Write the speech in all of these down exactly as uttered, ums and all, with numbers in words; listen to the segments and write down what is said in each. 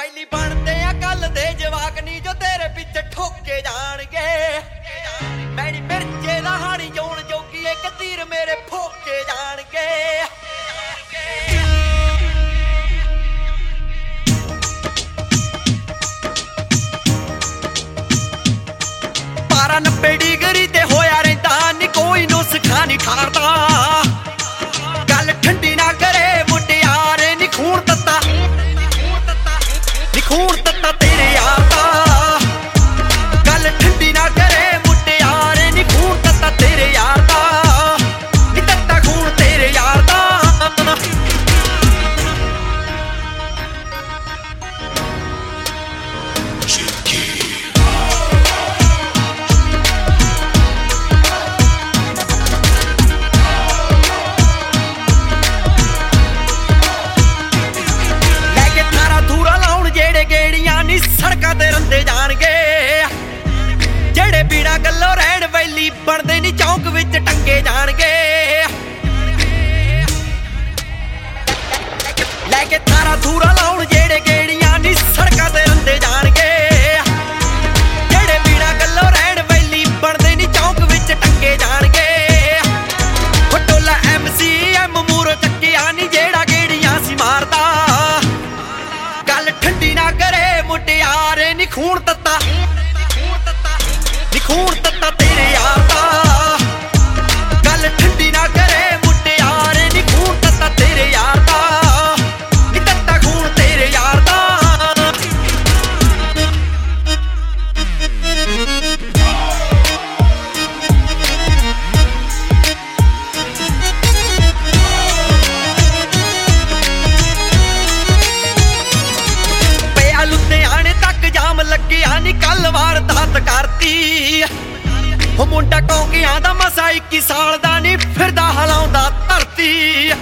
ਪਹਿਲੀ ਬਣਦੇ ਆ ਕੱਲ ਦੇ ਜਵਾਕ ਨੀ ਜੋ ਤੇਰੇ ਪਿੱਛੇ ਠੋਕੇ ਜਾਣਗੇ। ਮੈਣੀ ਮਿਰਚੇ ਦਾ ਹਾਣੀ ਜੋਣ ਜੋਗੀ ਇੱਕ ਤੀਰ ਮੇਰੇ ਫੋਕੇ ਜਾਣਗੇ। ਬਾਰਾਂ ਨੱਬੇ ਡਿਗਰੀ ਤੇ ਹੋਇਆ ਰਹਿੰਦਾ ਨੀ ਕੋਈ ਨੁਸਖਾ ਨੀ ਠਾਰਦਾ। ਗੱਲ ਠੰਡੀ ਨਾ ਕਰੇ ਮੁਟਿਆਰੇ ਨੀ ਖੂਨ ਤੱਤਾ ਨੀ ਖੂਨ ਤੱਤਾ ਤੇਰੇ ਯਾਰ ਦਾ। ਗੱਲ ਠੰਡੀ ਨਾ ਕਰੇ ਮੁਟਿਆਰੇ ਨੀ ਖੂਨ ਤੱਤਾ ਤੇਰੇ ਯਾਰ ਦਾ। ਨੀ ਤੱਤਾ ਖੂਨ ਤੇਰੇ ਯਾਰ ਦਾ। ਸੜਕਾਂ ਤੇ ਰੰਦੇ ਜਾਣਗੇ ਜਿਹੜੇ ਬਿਨਾਂ ਗੱਲੋਂ ਰਹਿਣ ਵੈਲੀ ਬਣਦੇ ਨੀ ਚੌਂਕ ਵਿੱਚ ਟੰਗੇ ਜਾਣਗੇ। ਲੈ ਕੇ ਥਾਰਾ ਥੂਰਾ ਲਾਉਣ ਜਿਹੜੇ ਗੇੜੀਆਂ ਨੀ ਸੜਕਾਂ ਤੇ ਰੰਦੇ ਜਾਣਗੇ। ਜਿਹੜੇ ਬਿਨਾਂ ਗੱਲੋਂ ਰਹਿਣ ਵੈਲੀ ਬਣਦੇ ਨੀ ਚੌਂਕ ਵਿੱਚ ਟੰਗੇ ਜਾਣਗੇ। ਫਟੋਲਾ ਐਮ ਸੀ ਐਮ ਮੂਰੋ ਚੱਕਿਆ ਨੀ ਜਿਹੜਾ ਗੇੜੀਆਂ ਸੀ ਮਾਰਦਾ। ਗੱਲ ਠੰਡੀ ਨਾ ਕਰੇ ਮੁਟਿਆਰੇ ਨੀ ਖੂਨ ਤੱਤਾ ਨੀ ਖੂਨ ਤੱਤਾ ਤੇਰੇ ਯਾਰ ਦਾ। ਗੱਲ ਠੰਡੀ ਨਾ ਕਰੇ ਮੁਟਿਆਰੇ ਨੀ ਖੂਨ ਤੱਤਾ ਤੇਰੇ ਯਾਰ ਦਾ। ਨੀ ਤੱਤਾ ਖੂਨ ਤੇਰੇ ਯਾਰ ਦਾ। ਲੁਧਿਆਣੇ ਤੱਕ ਜਾਮ ਲੱਗਿਆ ਨੀ ਕੱਲ ਵਾਰਦਾਤ ਕਰਤੀ। ਉਹ ਮੁੰਡਾ ਕੌਂਕਿਆਂ ਦਾ ਮਸਾ ਇੱਕੀ ਸਾਲ ਦਾ ਨੀ ਫਿਰਦਾ ਹਲਾਉਂਦਾ ਧਰਤੀ।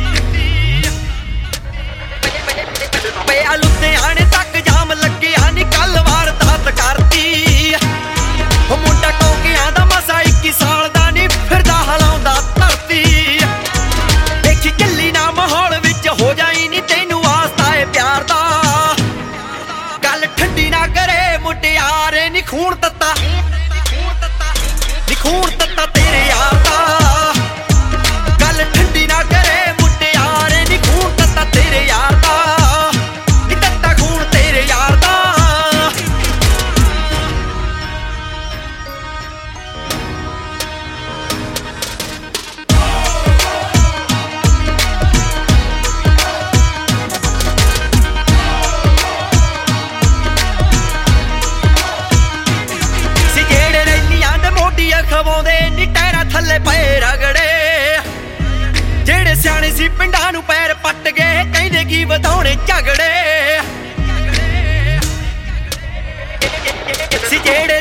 ਪਿਆ ਲੁਧਿਆਣੇ ਤੱਕ ਜਾਮ ਲੱਗਿਆ ਨੀ ਕੱਲ ਵਾਰਦਾਤ ਕਰਤੀ। ਉਹ ਮੁੰਡਾ ਕੌਂਕਿਆਂ ਦਾ ਮਸਾ ਇੱਕੀ ਸਾਲ ਦਾ ਨੀ ਫਿਰਦਾ ਹਲਾਉਂਦਾ ਧਰਤੀ। ਦੇਖੀ ਚੱਲੀ ਨਾ ਮਾਹੌਲ ਵਿੱਚ ਹੋ ਜਾਈ ਨੀ ਤੈਨੂੰ ਵਾਸਤਾ ਏ ਪਿਆਰ ਦਾ। ਗੱਲ ਠੰਡੀ ਨਾ ਕਰੇ ਮੁਟਿਆਰੇ ਨੀ ਖੂਨ ਤੱਤਾ ਨੀ ਖੂਨ ਤੱਤਾ ਤੇਰੇ ਯਾਰ ਦਾ। ਗੱਲ ਠੰਡੀ ਨਾ ਕਰੇ ਮੁਟਿਆਰੇ ਨੀ ਖੂਨ ਤੱਤਾ ਤੇਰੇ ਯਾਰ ਦਾ। ਨੀ ਤੱਤਾ ਖੂਨ ਤੇਰੇ ਯਾਰ ਦਾ। ਖਵਾਉਂਦੇ ਨੀ ਟੈਰਾਂ ਥੱਲੇ ਪਏ ਰਗੜੇ। ਜਿਹੜੇ ਸਿਆਣੇ ਸੀ ਪਿੰਡਾਂ ਨੂੰ ਪੈਰ ਪੱਟ ਗਏ ਕਹਿੰਦੇ ਕੀ ਵਧਾਉਣੇ ਝਗੜੇ। ਸੀ ਜਿਹੜੇ